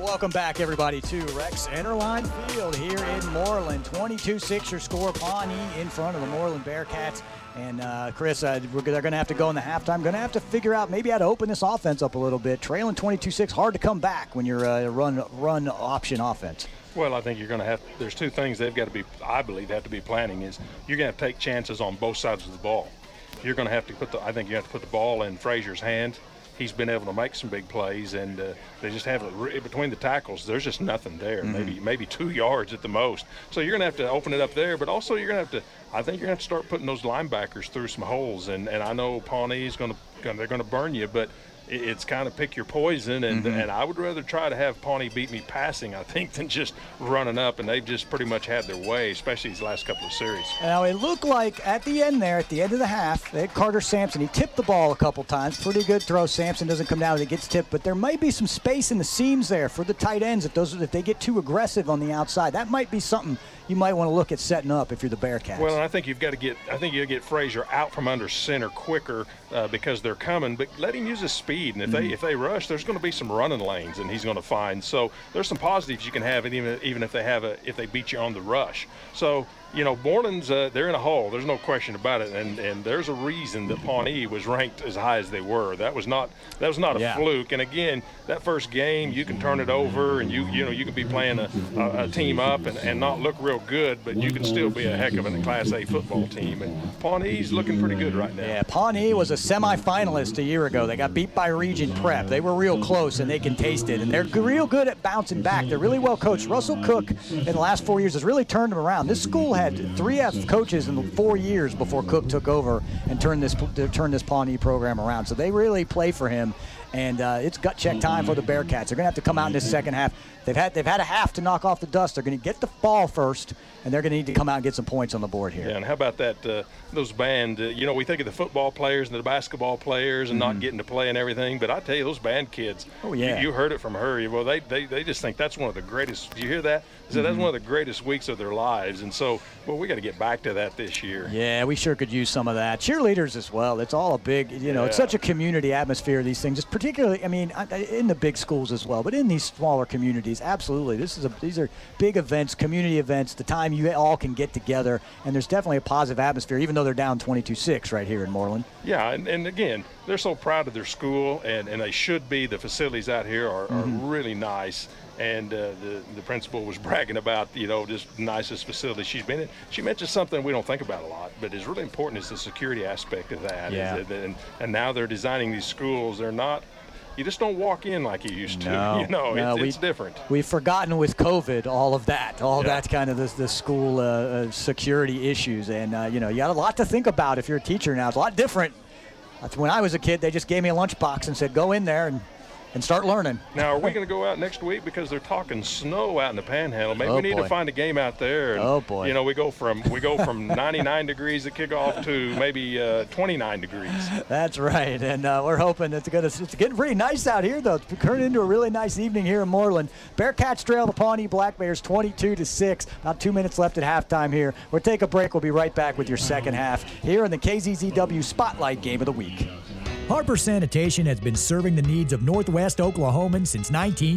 Welcome back, everybody, to Rex Enterline Field here in Moreland. 22-6 your score. Pawnee in front of the Moreland Bearcats. And, Chris, they're going to have to go in the halftime. Going to have to figure out maybe how to open this offense up a little bit. Trailing 22-6, hard to come back when you're a run option offense. Well, I think you're going to have – there's two things they've got to be – I believe have to be planning is you're going to have to take chances on both sides of the ball. You're going to have to put the – I think you have to put the ball in Frazier's hands. He's been able to make some big plays, and they just have between the tackles. There's just nothing there. Maybe 2 yards at the most. So you're going to have to open it up there, but also you're going to have to. I think you're going to have to start putting those linebackers through some holes. And I know Pawnee's they're going to burn you, but it's kind of pick your poison. And I would rather try to have Pawnee beat me passing, I think, than just running up. And they've just pretty much had their way, especially these last couple of series. Now, it looked like at the end of the half, they had Carter Sampson. He tipped the ball a couple times. Pretty good throw. Sampson doesn't come down. It gets tipped. But there might be some space in the seams there for the tight ends if they get too aggressive on the outside. That might be something you might want to look at setting up if you're the Bearcats. Well, and I think you got to get Frazier out from under center quicker because they're coming. But let him use his speed. And if they rush, there's going to be some running lanes, and he's going to find. So there's some positives you can have, even if they beat you on the rush. So, Moreland's they're in a hole. There's no question about it, and there's a reason that Pawnee was ranked as high as they were. That was not a fluke. And again, that first game, you can turn it over, and you can be playing a team up and not look real good, but you can still be a heck of a Class A football team. And Pawnee's looking pretty good right now. Yeah, Pawnee was a semifinalist a year ago. They got beat by Region Prep. They were real close, and they can taste it. And they're real good at bouncing back. They're really well coached. Russell Cook in the last 4 years has really turned them around. This school had 3 coaches in 4 years before Cook took over and turned this Pawnee program around. So they really play for him, and it's gut check time for the Bearcats. They're going to have to come out in this second half. They've had a half to knock off the dust. They're going to get the ball first, and they're going to need to come out and get some points on the board here. Yeah, and how about that? Those band. We think of the football players and the basketball players and not getting to play and everything, but I tell you, those band kids. Oh yeah. You heard it from her. Well, they just think that's one of the greatest. Do you hear that? So that's one of the greatest weeks of their lives, and so we got to get back to that this year. Yeah, we sure could use some of that. Cheerleaders as well. It's all a big. It's such a community atmosphere. These things, just particularly. I mean, in the big schools as well, but in these smaller communities, absolutely. These are big events, community events. The time you all can get together, and there's definitely a positive atmosphere, even though they're down 22-6 right here in Moreland. Yeah, and again, they're so proud of their school, and they should be. The facilities out here are really nice. And the principal was bragging about, just the nicest facility she's been in. She mentioned something we don't think about a lot, but is really important is the security aspect of that. Yeah. And now they're designing these schools. They're not. You just don't walk in like you used to. It's different. We've forgotten with COVID all of that, that kind of the school security issues. And, you got a lot to think about if you're a teacher now. It's a lot different. When I was a kid, they just gave me a lunchbox and said, go in there and start learning. Now, are we going to go out next week because they're talking snow out in the Panhandle? Maybe we need to find a game out there. And, we go from 99 degrees at kickoff to maybe 29 degrees. That's right, and we're hoping it's getting pretty nice out here, though. It's turned into a really nice evening here in Moreland. Bearcats trail the Pawnee Black Bears 22-6. About 2 minutes left at halftime here. We'll take a break. We'll be right back with your second half here in the KZZW Spotlight Game of the Week. Harper Sanitation has been serving the needs of Northwest Oklahomans since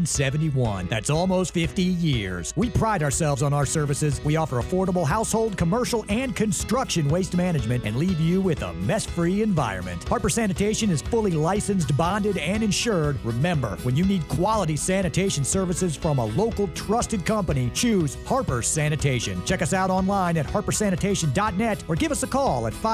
1971. That's almost 50 years. We pride ourselves on our services. We offer affordable household, commercial, and construction waste management and leave you with a mess-free environment. Harper Sanitation is fully licensed, bonded, and insured. Remember, when you need quality sanitation services from a local trusted company, choose Harper Sanitation. Check us out online at harpersanitation.net or give us a call at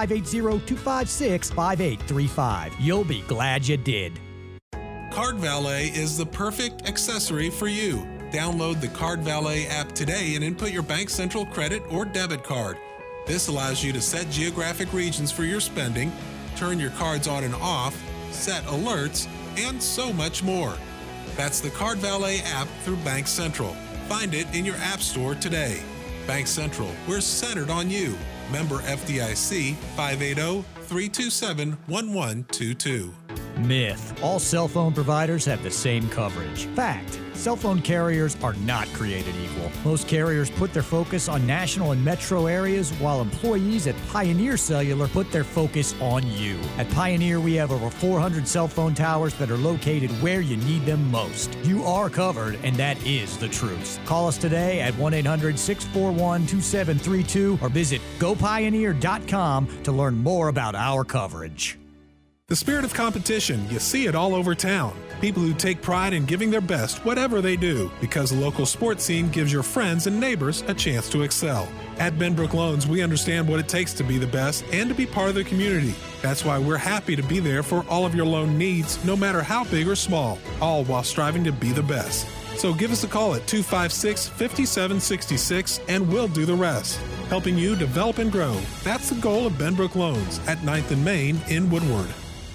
580-256-5835. You'll be glad you did. Card Valet is the perfect accessory for you. Download the Card Valet app today and input your Bank Central credit or debit card. This allows you to set geographic regions for your spending, turn your cards on and off, set alerts, and so much more. That's the Card Valet app through Bank Central. Find it in your app store today. Bank Central, we're centered on you. Member FDIC, 580-327-1122. Myth. All cell phone providers have the same coverage. Fact. Cell phone carriers are not created equal. Most carriers put their focus on national and metro areas, while employees at Pioneer Cellular put their focus on you. At Pioneer, we have over 400 cell phone towers that are located where you need them most. You are covered, and that is the truth. Call us today at 1-800-641-2732 or visit gopioneer.com to learn more about our coverage. The spirit of competition, you see it all over town. People who take pride in giving their best, whatever they do, because the local sports scene gives your friends and neighbors a chance to excel. At Benbrook Loans, we understand what it takes to be the best and to be part of the community. That's why we're happy to be there for all of your loan needs, no matter how big or small, all while striving to be the best. So give us a call at 256-5766 and we'll do the rest. Helping you develop and grow. That's the goal of Benbrook Loans at 9th and Main in Woodward.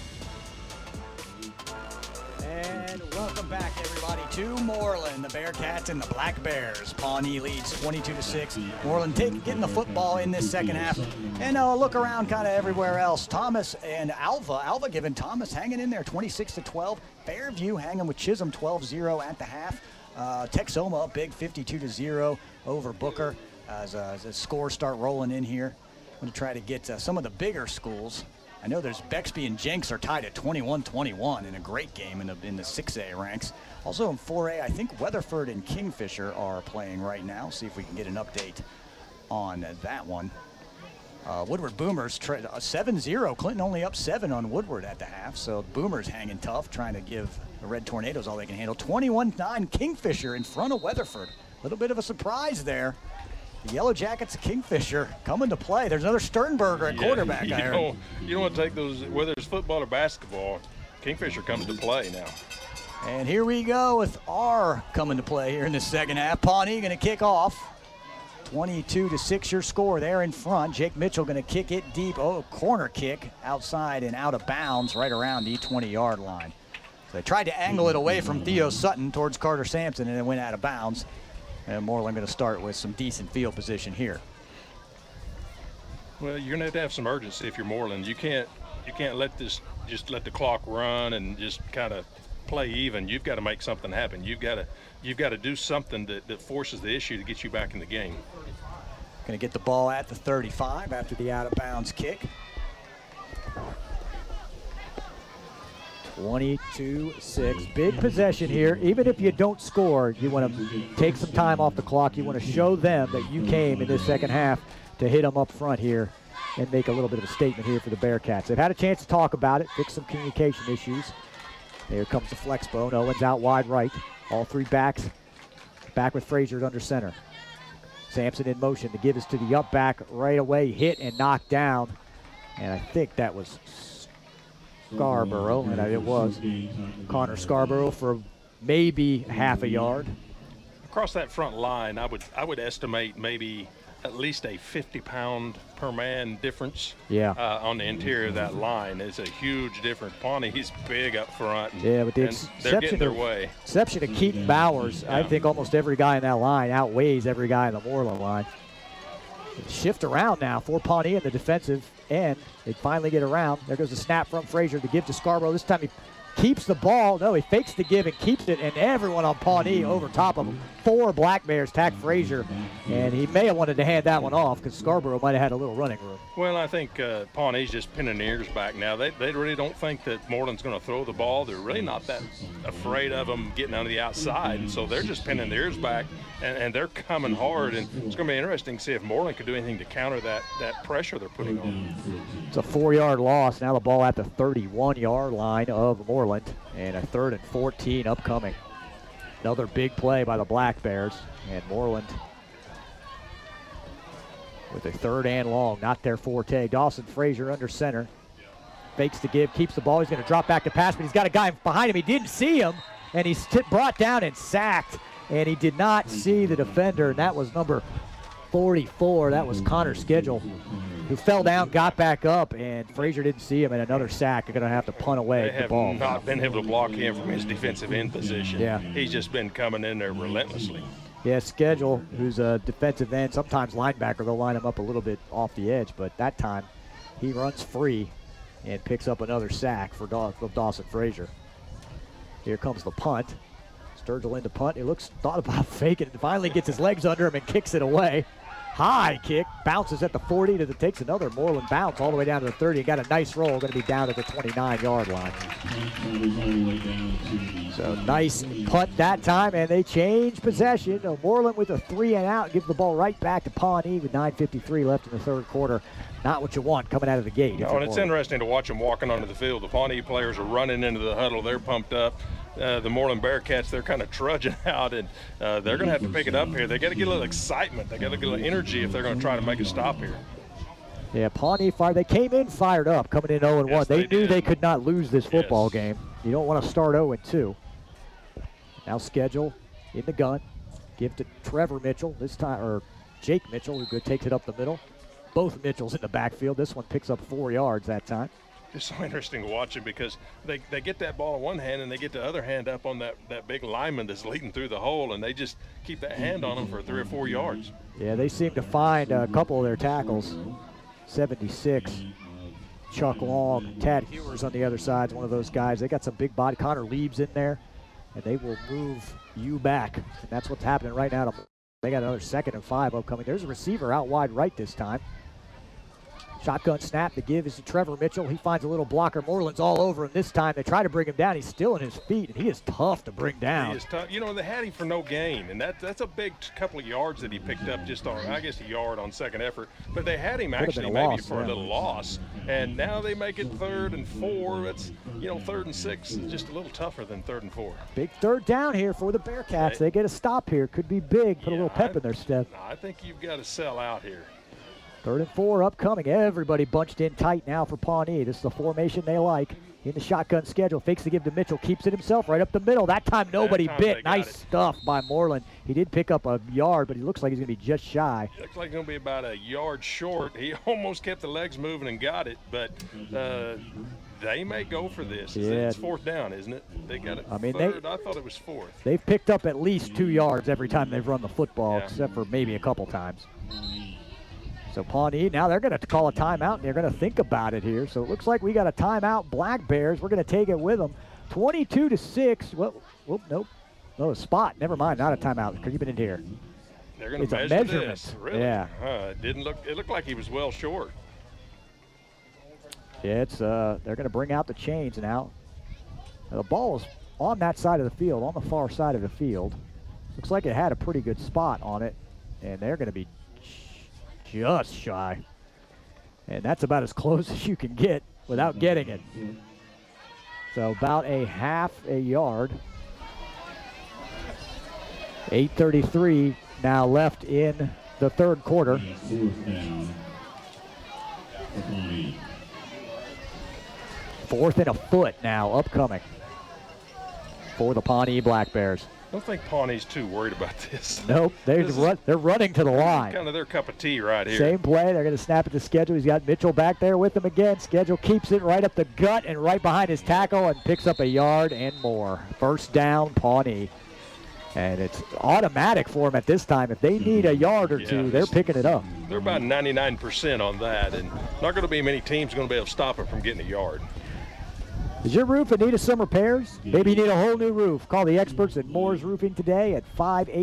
Welcome back, everybody, to Moreland. The Bearcats and the Black Bears. Pawnee leads 22-6. Moreland getting the football in this second half. And look around kind of everywhere else. Thomas and Alva. Alva giving Thomas hanging in there 26-12. Fairview hanging with Chisholm 12-0 at the half. Texoma big 52-0 over Booker as the scores start rolling in here. I'm going to try to get some of the bigger schools. I know there's Bexby and Jenks are tied at 21-21 in a great game in the 6A ranks. Also in 4A, I think Weatherford and Kingfisher are playing right now. See if we can get an update on that one. Woodward Boomers 7-0. Clinton only up 7 on Woodward at the half, so Boomers hanging tough, trying to give the Red Tornadoes all they can handle. 21-9 Kingfisher in front of Weatherford. A little bit of a surprise there. The Yellow Jackets of Kingfisher coming to play. There's another Sternberger at quarterback. You don't want to take those, whether it's football or basketball. Kingfisher comes to play now. And here we go with R coming to play here in the second half. Pawnee going to kick off. 22-6 your score there in front. Jake Mitchell going to kick it deep. Oh, corner kick outside and out of bounds right around the 20-yard line. So they tried to angle it away from Theo Sutton towards Carter Sampson, and it went out of bounds. And Moreland going to start with some decent field position here. Well, you're going to have some urgency if you're Moreland. You can't let the clock run and just kind of play even. You've got to make something happen. You've got to do something that forces the issue to get you back in the game. Going to get the ball at the 35 after the out of bounds kick. 22-6, big possession here. Even if you don't score, you want to take some time off the clock. You want to show them that you came in this second half to hit them up front here and make a little bit of a statement here for the Bearcats. They've had a chance to talk about it, fix some communication issues. Here comes the flex bone. Owens out wide right. All three backs back with Frazier under center. Sampson in motion. The give is to the up back right away. Hit and knocked down. And I think that was Scarborough, and it was Connor Scarborough for maybe half a yard. Across that front line, I would estimate maybe at least a 50-pound per man difference. On the interior of that line. It's a huge difference. Pawnee's big up front. But the they're getting their way. Exception of Keaton Bowers, I think almost every guy in that line outweighs every guy in the Moreland line. Shift around now for Pawnee in the defensive end. They finally get around. There goes the snap from Frazier to give to Scarborough. This time he keeps the ball. No, he fakes the give and keeps it, and everyone on Pawnee over top of him. 4 Black Bears tack Frazier, and he may have wanted to hand that one off because Scarborough might have had a little running room. Well, I think Pawnee's just pinning their ears back now. They really don't think that Moreland's going to throw the ball. They're really not that afraid of them getting on the outside, and so they're just pinning their ears back, and they're coming hard, and it's going to be interesting to see if Moreland could do anything to counter that pressure they're putting on. It's a 4-yard loss. Now the ball at the 31-yard line of Moreland, and a 3rd and 14 upcoming. Another big play by the Black Bears, and Moreland with a 3rd and long, not their forte. Dawson Frazier under center, fakes the give, keeps the ball. He's going to drop back to pass, but he's got a guy behind him. He didn't see him, and he's brought down and sacked, and he did not see the defender, and that was number 44. That was Connor Schedule, who fell down, got back up, and Frazier didn't see him, and another sack. They're going to have to punt away the ball. They have not been able to block him from his defensive end position. Yeah. He's just been coming in there relentlessly. Yeah, Schedule, who's a defensive end, sometimes linebacker, they'll line him up a little bit off the edge, but that time he runs free and picks up another sack for Dawson Frazier. Here comes the punt. Sturgill into punt. He thought about faking it. Finally gets his legs under him and kicks it away. High kick, bounces at the 40, takes another Moreland bounce all the way down to the 30. Got a nice roll, going to be down at the 29-yard line. So nice punt that time, and they change possession. Moreland with a 3-and-out, gives the ball right back to Pawnee with 9:53 left in the third quarter. Not what you want coming out of the gate. No, and it's interesting to watch them walking onto the field. The Pawnee players are running into the huddle. They're pumped up. The Moreland Bearcats, they're kind of trudging out, and they're going to have to pick it up here. They got to get a little excitement. They got to get a little energy if they're going to try to make a stop here. Yeah, Pawnee fired. They came in fired up, coming in 0-1. Yes, they knew they could not lose this football game. You don't want to start 0-2. Now schedule in the gun. Give to Trevor Mitchell this time, or Jake Mitchell, who takes it up the middle. Both Mitchells in the backfield. This one picks up 4 yards that time. It's so interesting to watch him because they get that ball in one hand and they get the other hand up on that big lineman that's leading through the hole, and they just keep that hand on him for 3 or 4 yards. Yeah, they seem to find a couple of their tackles. 76, Chuck Long, Tad Hewers on the other side is one of those guys. They got some big body. Connor Lieb's in there, and they will move you back. And that's what's happening right now. They got another 2nd and 5 upcoming. There's a receiver out wide right this time. Shotgun snap to give is to Trevor Mitchell. He finds a little blocker. Moreland's all over him this time. They try to bring him down. He's still on his feet, and he is tough to bring down. He is tough. You know, they had him for no gain, and that's a big couple of yards that he picked up just on, I guess, a yard on second effort. But they had him actually maybe for a little loss, and now they make it 3rd and 4. It's, 3rd and 6 is just a little tougher than 3rd and 4. Big third down here for the Bearcats. They get a stop here. Could be big. Put a little pep in their step. I think you've got to sell out here. 3rd and 4 upcoming. Everybody bunched in tight now for Pawnee. This is the formation they like. In the shotgun schedule, fakes to give to Mitchell, keeps it himself right up the middle. That time nobody bit. Nice stuff by Moreland. He did pick up a yard, but he looks like he's going to be just shy. Looks like he's going to be about a yard short. He almost kept the legs moving and got it, but they may go for this. Yeah. It's 4th down, isn't it? They got it. I mean, 3rd. I thought it was 4th. They've picked up at least 2 yards every time they've run the football, except for maybe a couple times. So Pawnee, now they're going to call a timeout, and they're going to think about it here. So it looks like we got a timeout. Black Bears, we're going to take it with them. 22-6. Well, nope. No, a spot. Never mind, not a timeout. Keep it in here. They're going to measure this. Really? Yeah. It looked like he was well short. Yeah, they're going to bring out the chains now. The ball is on that side of the field, on the far side of the field. Looks like it had a pretty good spot on it, and they're going to be just shy. And that's about as close as you can get without getting it. So about a half a yard. 8:33 now left in the third quarter. 4th and a foot now upcoming for the Pawnee Black Bears. I don't think Pawnee's too worried about this. Nope, they're running to the line. Kind of their cup of tea right here. Same play. They're going to snap at the schedule. He's got Mitchell back there with him again. Schedule keeps it right up the gut and right behind his tackle and picks up a yard and more. 1st down, Pawnee. And it's automatic for them at this time. If they need a yard or two, they're picking it up. They're about 99% on that, and not going to be many teams going to be able to stop them from getting a yard. Is your roof in need of some repairs? Maybe you need a whole new roof. Call the experts at Moore's Roofing today at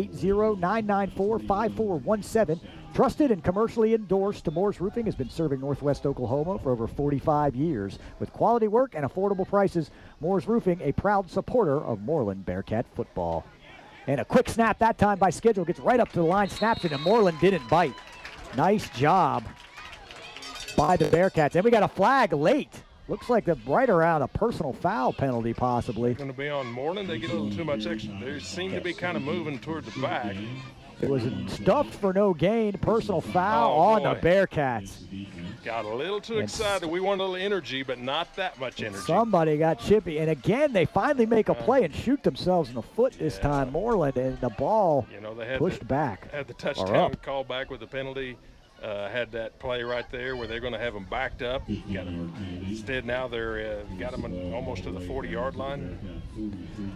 580-994-5417. Trusted and commercially endorsed, Moore's Roofing has been serving Northwest Oklahoma for over 45 years. With quality work and affordable prices, Moore's Roofing, a proud supporter of Moreland Bearcat football. And a quick snap that time by schedule, gets right up to the line, snaps it, and Moreland didn't bite. Nice job by the Bearcats. And we got a flag late. Looks like they're right around a personal foul penalty, possibly. Going to be on Moreland. They get a little too much extra. They seem to be kind of moving toward the back. It was stuffed for no gain. Personal foul on the Bearcats. Got a little too excited. We want a little energy, but not that much energy. Somebody got chippy. And again, they finally make a play and shoot themselves in the foot this time. Moreland, and the ball they had pushed back. Had the touchdown call back with the penalty. Had that play right there where they're going to have them backed up. Instead, now they're got them almost to the 40-yard line.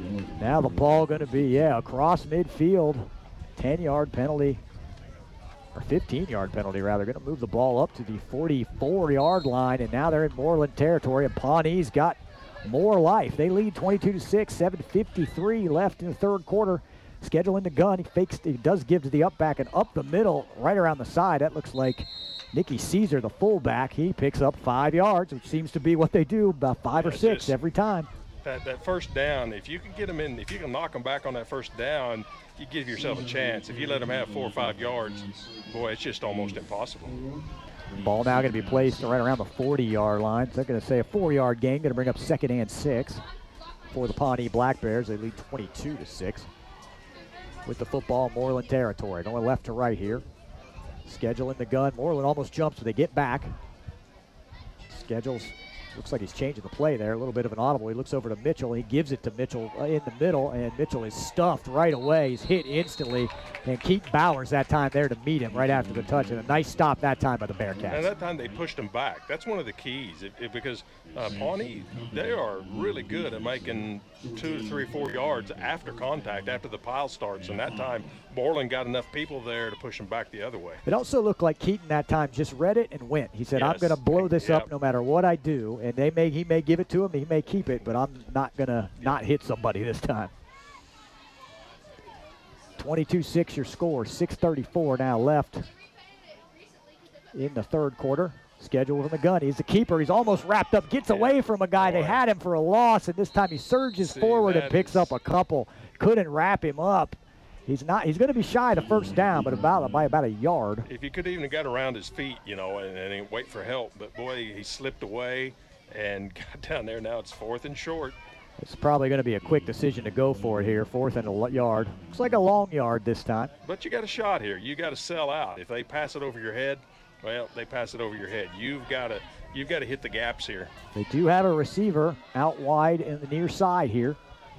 Now the ball going to be, across midfield. 10-yard penalty or 15-yard penalty, rather. Going to move the ball up to the 44-yard line, and now they're in Moreland territory, and Pawnee's got more life. They lead 22-6, 7:53 left in the third quarter. Schedule in the gun. He does give to the up back and up the middle, right around the side. That looks like Nicky Caesar, the fullback. He picks up 5 yards, which seems to be what they do, about 5 or 6 every time. That first down, if you can get them in, if you can knock them back on that first down, you give yourself a chance. If you let them have 4 or 5 yards, boy, it's just almost impossible. Ball now going to be placed right around the 40-yard line. So they're going to say a 4-yard gain, going to bring up 2nd and 6 for the Pawnee Black Bears. They lead 22-6 with the football, Moreland territory. Going left to right here. Schedule in the gun. Moreland almost jumps, but they get back. Schedules. Looks like he's changing the play there. A little bit of an audible. He looks over to Mitchell. He gives it to Mitchell in the middle, and Mitchell is stuffed right away. He's hit instantly, and Keaton Bowers that time there to meet him right after the touch, and a nice stop that time by the Bearcats. And that time they pushed him back. That's one of the keys, because Pawnee, they are really good at making 2 to 3, 4 yards after contact, after the pile starts, and that time Moreland got enough people there to push him back the other way. It also looked like Keaton that time just read it and went. He said, yes, I'm going to blow this up no matter what I do. And he may give it to him, he may keep it, but I'm not going to not hit somebody this time. 22-6 your score, 6:34 now left in the third quarter. Schedule from the gun. He's the keeper. He's almost wrapped up, gets away from a guy. They had him for a loss, and this time he surges forward and picks up a couple. Couldn't wrap him up. He's going to be shy of the first down, but by about a yard. If he could even have got around his feet, and wait for help, but boy, he slipped away and got down there. Now it's 4th and short. It's probably going to be a quick decision to go for it here. 4th and a yard. Looks like a long yard this time. But you got a shot here. You got to sell out. If they pass it over your head, well, they pass it over your head. You've got to hit the gaps here. They do have a receiver out wide in the near side here.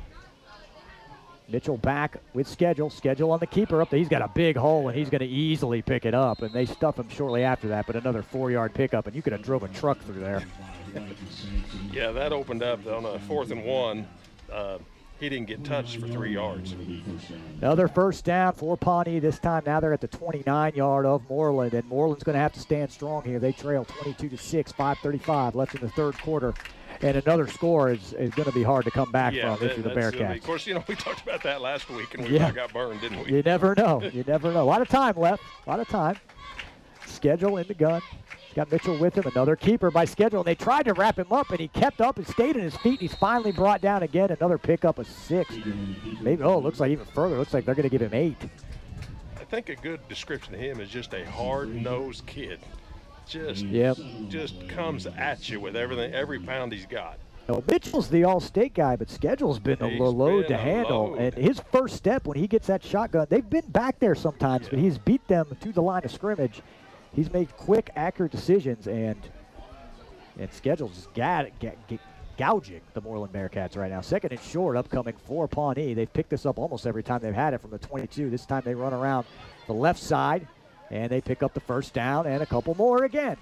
Mitchell back with Schedule. Schedule on the keeper up there. He's got a big hole, and he's going to easily pick it up. And they stuff him shortly after that, but another 4-yard pickup, and you could have drove a truck through there. Yeah, that opened up on a 4th and 1. He didn't get touched for 3 yards. Another first down for Pawnee. This time now they're at the 29-yard of Moreland, and Moreland's going to have to stand strong here. They trail 22-6, 5:35 left in the third quarter. And another score is going to be hard to come back from if you're the Bearcats. Of course, we talked about that last week, and we got burned, didn't we? You never know. You never know. A lot of time left. A lot of time. Schedule in the gun. Got Mitchell with him. Another keeper by Schedule. And they tried to wrap him up, and he kept up and stayed on his feet. He's finally brought down again. Another pickup of 6. Maybe. Oh, it looks like even further. Looks like they're going to give him 8. I think a good description of him is just a hard-nosed kid. Just comes at you with everything, every pound he's got. Well, Mitchell's the all-state guy, but Schedule's been a load to handle. And his first step when he gets that shotgun, they've been back there sometimes, but he's beat them to the line of scrimmage. He's made quick, accurate decisions, and Schedule's gouging the Moreland Bearcats right now. 2nd and short upcoming for Pawnee. They've picked this up almost every time they've had it from the 22. This time they run around the left side. And they pick up the first down and a couple more again.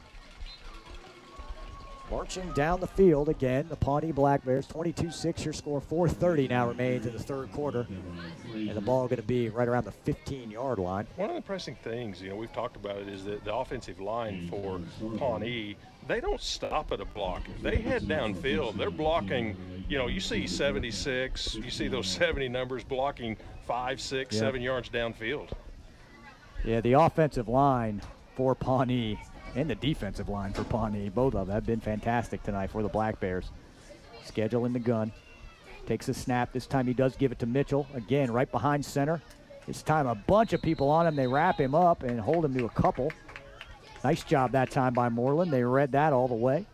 Marching down the field again, the Pawnee Black Bears, 22-6 your score, 4:30 now remains in the third quarter. And the ball going to be right around the 15-yard line. One of the impressive things, we've talked about it, is that the offensive line for Pawnee, they don't stop at a block. If they head downfield, they're blocking, you see 76, you see those 70 numbers blocking 5, 6, 7 yards downfield. Yeah, the offensive line for Pawnee and the defensive line for Pawnee, both of them have been fantastic tonight for the Black Bears. Schedule in the gun. Takes a snap. This time he does give it to Mitchell. Again, right behind center. This time a bunch of people on him. They wrap him up and hold him to a couple. Nice job that time by Moreland. They read that all the way.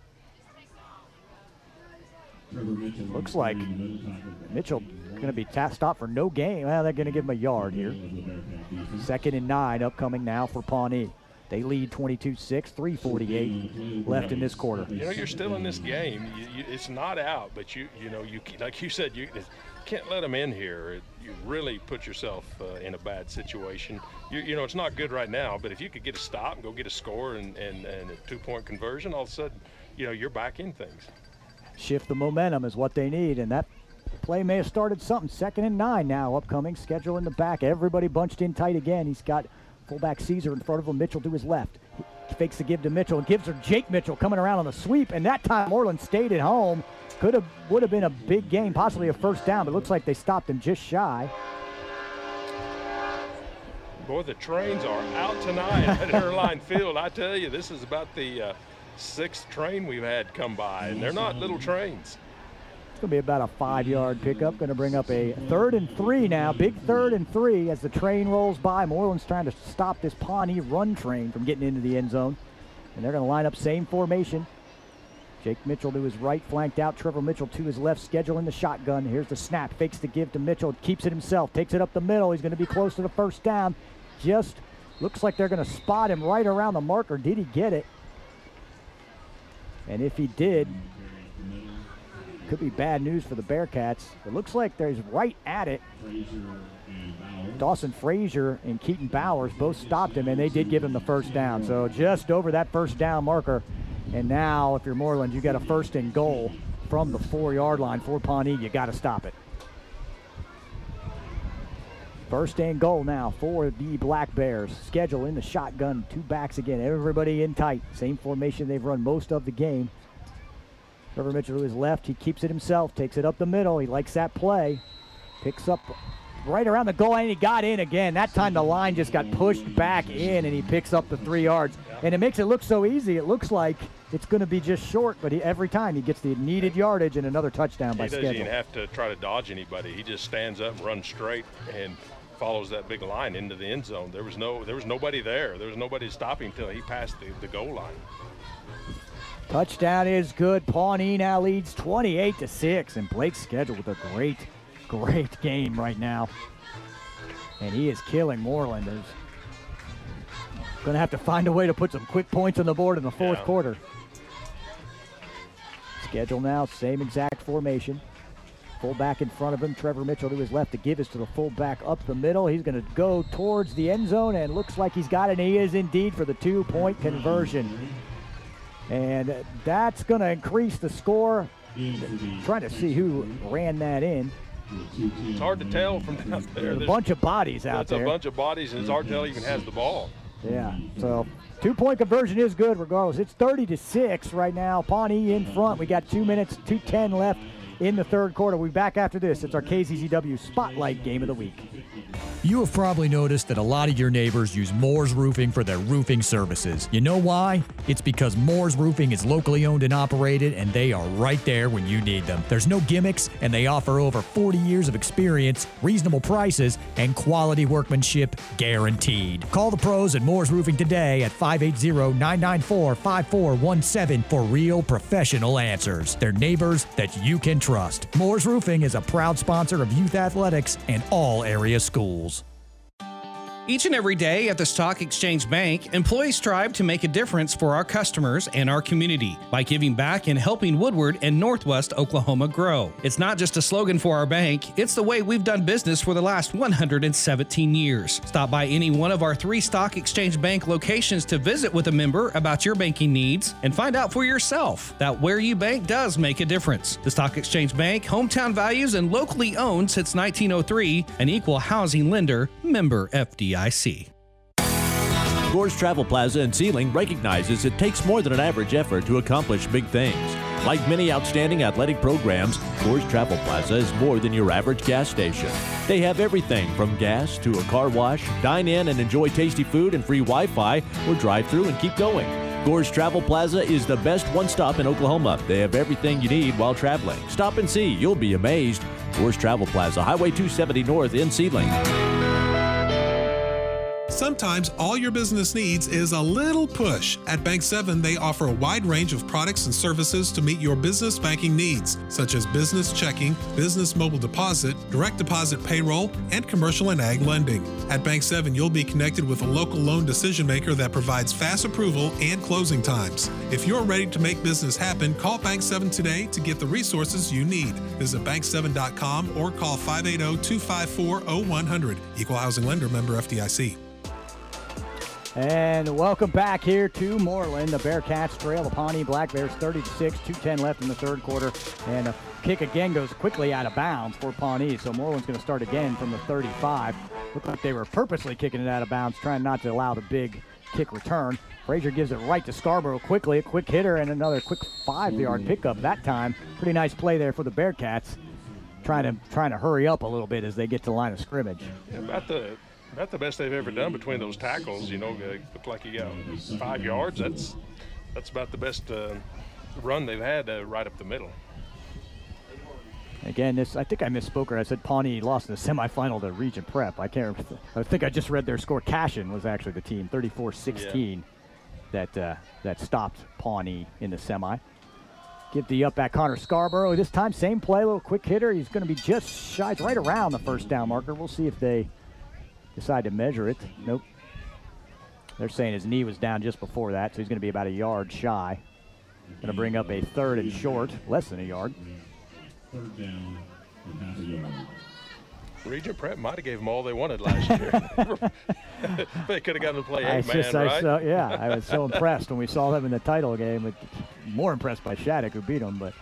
Looks like Mitchell going to be stopped for no gain. Well, they're going to give him a yard here. 2nd and 9 upcoming now for Pawnee. They lead 22-6, 3:48 left in this quarter. You're still in this game. It's not out, but you like you said, you can't let them in here. You really put yourself in a bad situation. It's not good right now, but if you could get a stop and go get a score and a 2-point conversion, all of a sudden, you're back in things. Shift the momentum is what they need, and that play may have started something. 2nd and 9 now upcoming. Schedule in the back. Everybody bunched in tight again. He's got Fullback Caesar in front of him. Mitchell to his left. He fakes the give to Mitchell and gives her Jake Mitchell coming around on the sweep. And that time Moreland stayed at home. Would have been a big game, possibly a first down, but looks like they stopped him just shy. Boy, the trains are out tonight at Airline Field. I tell you, this is about the 6th train we've had come by, and they're not little trains. It's going to be about a 5-yard pickup. Going to bring up a 3rd and 3 now. Big 3rd and 3 as the train rolls by. Moreland's trying to stop this Pawnee run train from getting into the end zone. And they're going to line up same formation. Jake Mitchell to his right, flanked out. Trevor Mitchell to his left, scheduling the shotgun. Here's the snap. Fakes the give to Mitchell. Keeps it himself. Takes it up the middle. He's going to be close to the first down. Just looks like they're going to spot him right around the marker. Did he get it? And if he did, could be bad news for the Bearcats. It looks like they're right at it. Dawson Frazier and Keaton Bowers both stopped him, and they did give him the first down. So just over that first down marker. And now, if you're Moreland, you got a 1st and goal from the 4-yard line for Pawnee. You got to stop it. 1st and goal now for the Black Bears. Schedule in the shotgun, 2 backs again. Everybody in tight. Same formation they've run most of the game. Trevor Mitchell to his left. He keeps it himself. Takes it up the middle. He likes that play. Picks up right around the goal line. He got in again. That time the line just got pushed back in, and he picks up the 3 yards. And it makes it look so easy. It looks like it's going to be just short, but every time he gets the needed yardage and another touchdown by schedule. He doesn't even have to try to dodge anybody. He just stands up, runs straight, and follows that big line into the end zone. There was nobody there. There was nobody to stop him until he passed the goal line. Touchdown is good. Pawnee now leads 28-6, and Blake Schedule with a great game right now. And he is killing Moreland. Going to have to find a way to put some quick points on the board in the fourth quarter. Schedule now, same exact formation. Fullback in front of him, Trevor Mitchell to his left. The give is to the fullback up the middle. He's going to go towards the end zone, and looks like he's got it, and he is indeed for the 2-point conversion. And that's going to increase the score. Trying to see who ran that in. It's hard to tell from down there. There's a bunch of bodies out there. It's a bunch of bodies, and it's hard to tell who even has the ball. Yeah, so 2-point conversion is good regardless. It's 30-6 right now. Pawnee in front. We got 2 minutes, 2:10 left in the third quarter. We'll be back after this. It's our KZZW Spotlight Game of the Week. You have probably noticed that a lot of your neighbors use Moore's Roofing for their roofing services. You know why? It's because Moore's Roofing is locally owned and operated, and they are right there when you need them. There's no gimmicks, and they offer over 40 years of experience, reasonable prices, and quality workmanship guaranteed. Call the pros at Moore's Roofing today at 580-994-5417 for real professional answers. They're neighbors that you can trust. Moore's Roofing is a proud sponsor of youth athletics and all area schools. Each and every day at the Stock Exchange Bank, employees strive to make a difference for our customers and our community by giving back and helping Woodward and Northwest Oklahoma grow. It's not just a slogan for our bank, it's the way we've done business for the last 117 years. Stop by any one of our 3 Stock Exchange Bank locations to visit with a member about your banking needs and find out for yourself that where you bank does make a difference. The Stock Exchange Bank, hometown values and locally owned since 1903, an equal housing lender, member FDIC. Gores Travel Plaza in Sealing recognizes it takes more than an average effort to accomplish big things. Like many outstanding athletic programs, Gores Travel Plaza is more than your average gas station. They have everything from gas to a car wash, dine in and enjoy tasty food and free Wi-Fi, or drive through and keep going. Gores Travel Plaza is the best one-stop in Oklahoma. They have everything you need while traveling. Stop and see. You'll be amazed. Gores Travel Plaza, Highway 270 North in Sealing. Sometimes all your business needs is a little push. At Bank 7, they offer a wide range of products and services to meet your business banking needs, such as business checking, business mobile deposit, direct deposit payroll, and commercial and ag lending. At Bank 7, you'll be connected with a local loan decision maker that provides fast approval and closing times. If you're ready to make business happen, call Bank 7 today to get the resources you need. Visit bank7.com or call 580-254-0100. Equal housing lender, member FDIC. And welcome back here to Moreland. The Bearcats trail the Pawnee Black Bears 30-6, 2:10 left in the third quarter. And a kick again goes quickly out of bounds for Pawnee. So Moreland's going to start again from the 35. Looked like they were purposely kicking it out of bounds, trying not to allow the big kick return. Frazier gives it right to Scarborough quickly. A quick hitter and another quick 5-yard pickup that time. Pretty nice play there for the Bearcats. Trying to hurry up a little bit as they get to the line of scrimmage. Yeah, about the best they've ever done between those tackles. You know, look like you got 5 yards. That's about the best run they've had right up the middle. Again, I think I misspoke, or I said Pawnee lost in the semifinal to Region Prep. I can't remember. I think I just read their score. Cashin was actually the team, 34-16, that stopped Pawnee in the semi. Give the up at Connor Scarborough. This time, same play, little quick hitter. He's going to be just shy, right around the first down marker. We'll see if they decide to measure it. Nope. They're saying his knee was down just before that, so he's going to be about a yard shy. Going to bring up a 3rd and short, less than a yard. 3rd down and half a yard. Region Prep might have gave them all they wanted last year. They could have gotten to play 8-man, right? I was so impressed when we saw them in the title game. More impressed by Shattuck, who beat them. But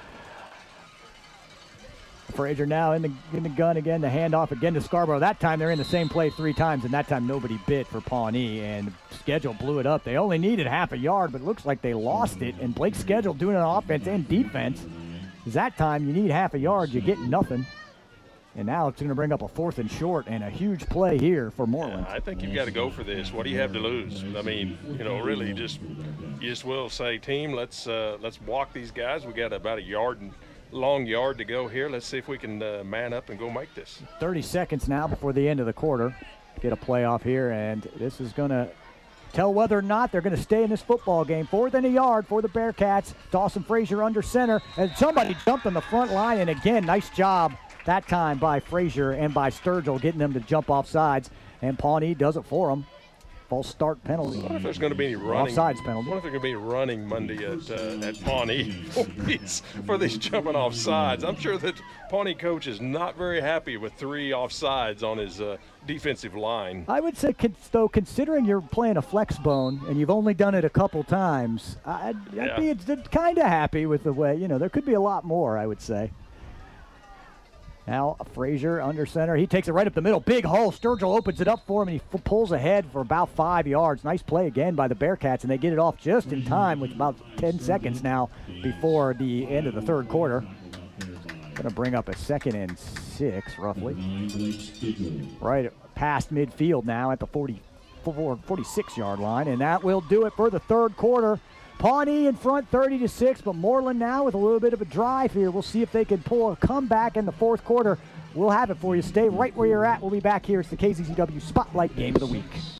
Frazier now in the gun again. The handoff again to Scarborough. That time they're in the same play 3 times, and that time nobody bit for Pawnee. And Schedule blew it up. They only needed half a yard, but it looks like they lost it. And Blake Schedule doing it on offense and defense. That time you need half a yard, you get nothing. And now it's going to bring up a 4th and short and a huge play here for Moreland. Yeah, I think you've got to go for this. What do you have to lose? I mean, really you just will say, team, let's walk these guys. We got about a long yard to go here. Let's see if we can man up and go make this. 30 seconds now before the end of the quarter. Get a playoff here, and this is going to tell whether or not they're going to stay in this football game. 4th and a yard for the Bearcats. Dawson Frazier under center, and somebody jumped on the front line, and again, nice job that time by Frazier and by Sturgill, getting them to jump off sides, and Pawnee does it for them. False start penalty. What if there's going to be any running? Offsides penalty. What if there's going to be running Monday at Pawnee for these jumping off sides? I'm sure that Pawnee coach is not very happy with 3 offsides on his defensive line. I would say, though, considering you're playing a flex bone and you've only done it a couple times, I'd be kind of happy with the way, there could be a lot more, I would say. Now Frazier under center. He takes it right up the middle. Big hole. Sturgill opens it up for him, and he pulls ahead for about 5 yards. Nice play again by the Bearcats, and they get it off just in time with about 10 seconds now before the end of the third quarter. Going to bring up a 2nd and 6, roughly. Right past midfield now at the 46-yard line, and that will do it for the third quarter. Pawnee in front 30-6, but Moreland now with a little bit of a drive here. We'll see if they can pull a comeback in the fourth quarter. We'll have it for you. Stay right where you're at. We'll be back here. It's the KZZW Spotlight Game of the Week.